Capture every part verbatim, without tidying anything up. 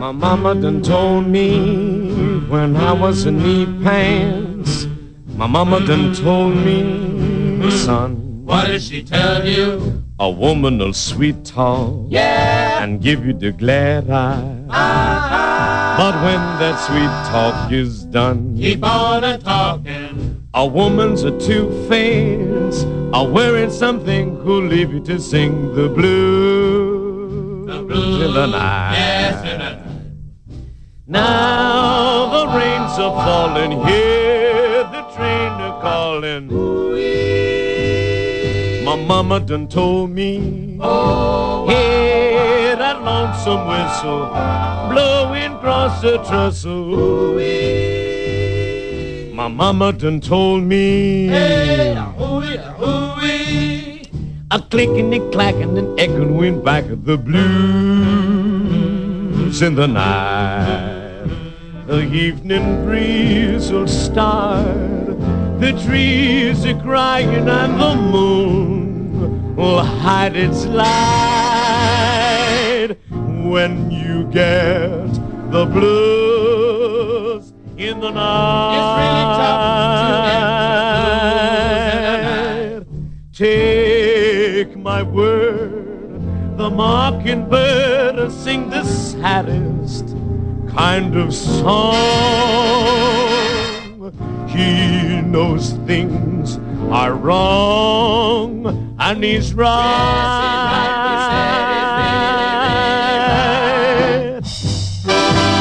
My mama done told me when I was in knee pants. My mama done told me, son. What did she tell you? A woman'll sweet talk, yeah, and give you the glad eye. Uh-huh. But when that sweet talk is done, keep on a talking. A woman's a two-face, a wearing something who'll leave you to sing the blues, the blues in the night. Yes, in the night. Now the rains are falling, hear the train a calling. Ooh-wee. My mama done told me, oh, hear that lonesome whistle blowing across the trestle. Ooh-wee. My mama done told me, hey, ooh-wee, ooh-wee. A clicking and clacking and echoing back of the blues in the night. The evening breeze will start, the trees are crying and the moon will hide its light when you get the blues in the night. It's really tough to get the blues in the night. Take my word, the mockingbird will sing the saddest kind of song. He knows things are wrong and he's right. Yes, he's right.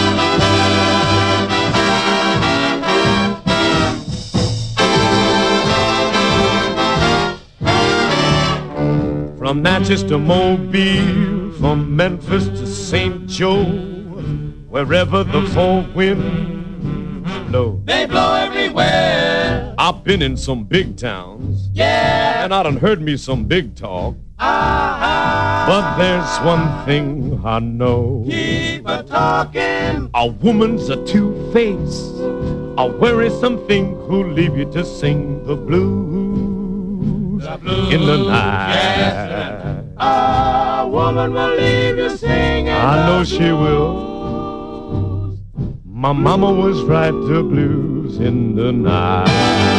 From Natchez to Mobile, from Memphis to Saint Joe, wherever the four winds blow, they blow everywhere. I've been in some big towns, yeah, and I done heard me some big talk. Uh-huh. But there's one thing I know. Keep a talking. A woman's a two-face, a wearisome thing who'll leave you to sing the blues, the blues in the night. Yes, a woman will leave you singing. I know she will. My mama was right, the blues in the night.